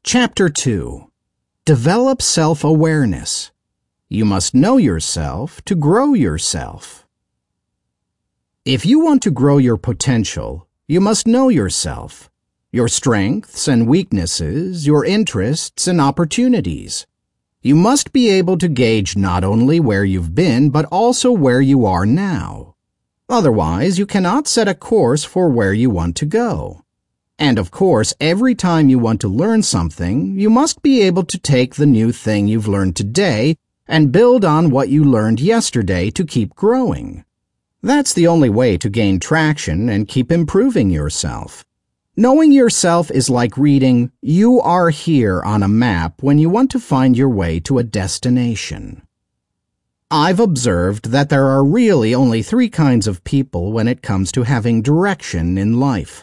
Chapter 2. Develop self-awareness. You must know yourself to grow yourself. If you want to grow your potential, you must know yourself, your strengths and weaknesses, your interests and opportunities. You must be able to gauge not only where you've been, but also where you are now. Otherwise, you cannot set a course for where you want to go. And of course, every time you want to learn something, you must be able to take the new thing you've learned today and build on what you learned yesterday to keep growing. That's the only way to gain traction and keep improving yourself. Knowing yourself is like reading "You are here" on a map when you want to find your way to a destination. I've observed that there are really only three kinds of people when it comes to having direction in life.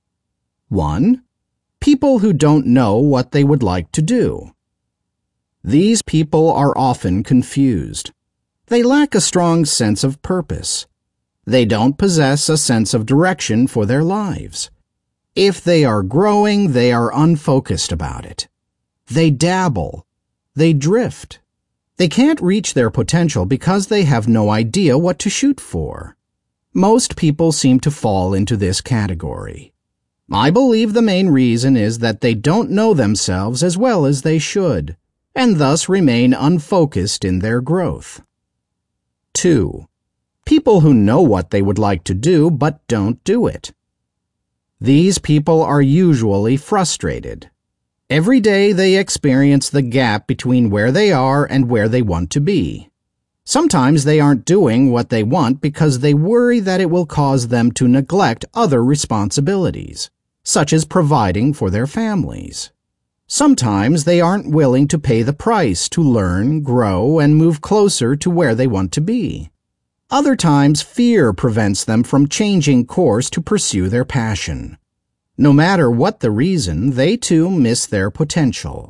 1. People who don't know what they would like to do. These people are often confused. They lack a strong sense of purpose. They don't possess a sense of direction for their lives. If they are growing, they are unfocused about it. They dabble. They drift. They can't reach their potential because they have no idea what to shoot for. Most people seem to fall into this category. I believe the main reason is that they don't know themselves as well as they should, and thus remain unfocused in their growth. 2. People who know what they would like to do but don't do it. These people are usually frustrated. Every day they experience the gap between where they are and where they want to be. Sometimes they aren't doing what they want because they worry that it will cause them to neglect other responsibilities, such as providing for their families. Sometimes they aren't willing to pay the price to learn, grow, and move closer to where they want to be. Other times, fear prevents them from changing course to pursue their passion. No matter what the reason, they too miss their potential.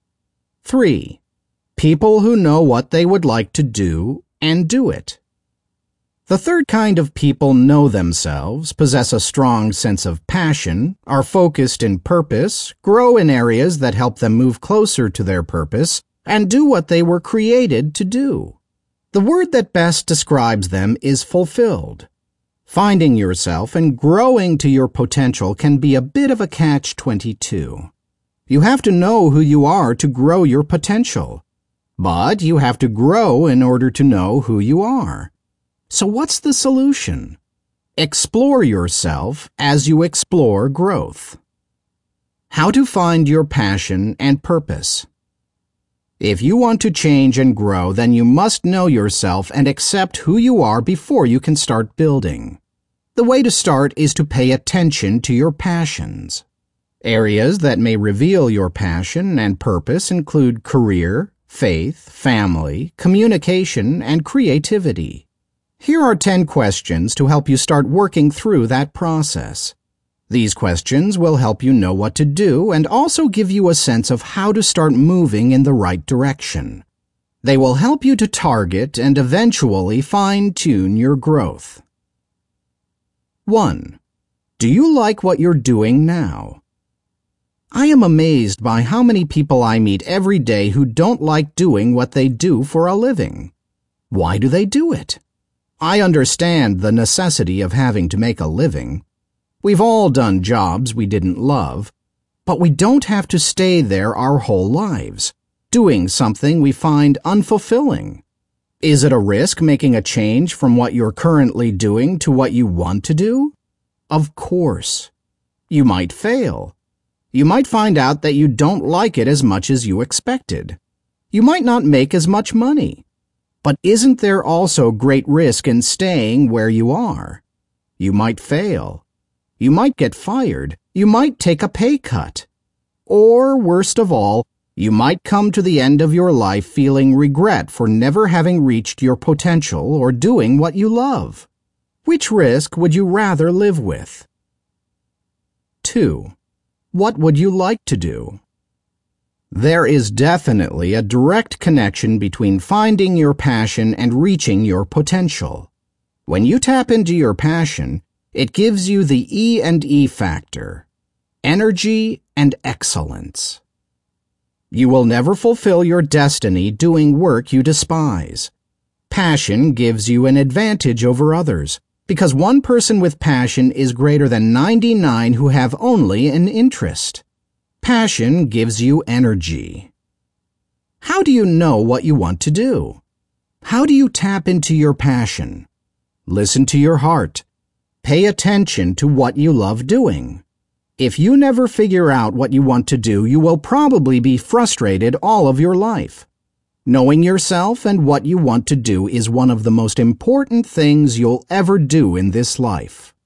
3. People who know what they would like to do and do it. The third kind of people know themselves, possess a strong sense of passion, are focused in purpose, grow in areas that help them move closer to their purpose, and do what they were created to do. The word that best describes them is fulfilled. Finding yourself and growing to your potential can be a bit of a catch-22. You have to know who you are to grow your potential, but you have to grow in order to know who you are. So what's the solution? Explore yourself as you explore growth. How to find your passion and purpose. If you want to change and grow, then you must know yourself and accept who you are before you can start building. The way to start is to pay attention to your passions. Areas that may reveal your passion and purpose include career, faith, family, communication, and creativity. Here are 10 questions to help you start working through that process. These questions will help you know what to do and also give you a sense of how to start moving in the right direction. They will help you to target and eventually fine-tune your growth. 1. Do you like what you're doing now? I am amazed by how many people I meet every day who don't like doing what they do for a living. Why do they do it? I understand the necessity of having to make a living. We've all done jobs we didn't love, but we don't have to stay there our whole lives, doing something we find unfulfilling. Is it a risk making a change from what you're currently doing to what you want to do? Of course. You might fail. You might find out that you don't like it as much as you expected. You might not make as much money. But isn't there also great risk in staying where you are? You might fail. You might get fired. You might take a pay cut. Or, worst of all, you might come to the end of your life feeling regret for never having reached your potential or doing what you love. Which risk would you rather live with? 2. What would you like to do? There is definitely a direct connection between finding your passion and reaching your potential. When you tap into your passion, it gives you the E&E factor, energy and excellence. You will never fulfill your destiny doing work you despise. Passion gives you an advantage over others, because one person with passion is greater than 99 who have only an interest. Passion gives you energy. How do you know what you want to do? How do you tap into your passion? Listen to your heart. Pay attention to what you love doing. If you never figure out what you want to do, you will probably be frustrated all of your life. Knowing yourself and what you want to do is one of the most important things you'll ever do in this life.